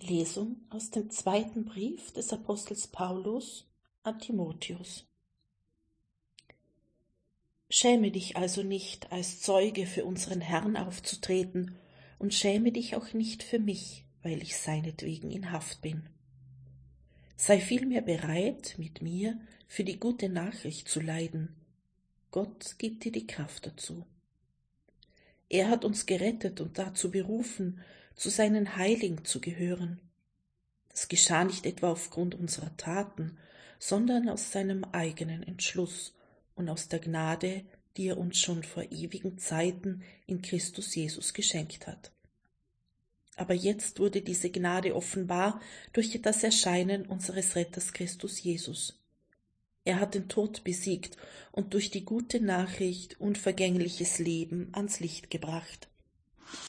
Lesung aus dem zweiten Brief des Apostels Paulus an Timotheus. Schäme dich also nicht, als Zeuge für unseren Herrn aufzutreten, und schäme dich auch nicht für mich, weil ich seinetwegen in Haft bin. Sei vielmehr bereit, mit mir für die gute Nachricht zu leiden. Gott gibt dir die Kraft dazu. Er hat uns gerettet und dazu berufen, zu seinen Heiligen zu gehören. Das geschah nicht etwa aufgrund unserer Taten, sondern aus seinem eigenen Entschluss und aus der Gnade, die er uns schon vor ewigen Zeiten in Christus Jesus geschenkt hat. Aber jetzt wurde diese Gnade offenbar durch das Erscheinen unseres Retters Christus Jesus. Er hat den Tod besiegt und durch die gute Nachricht unvergängliches Leben ans Licht gebracht.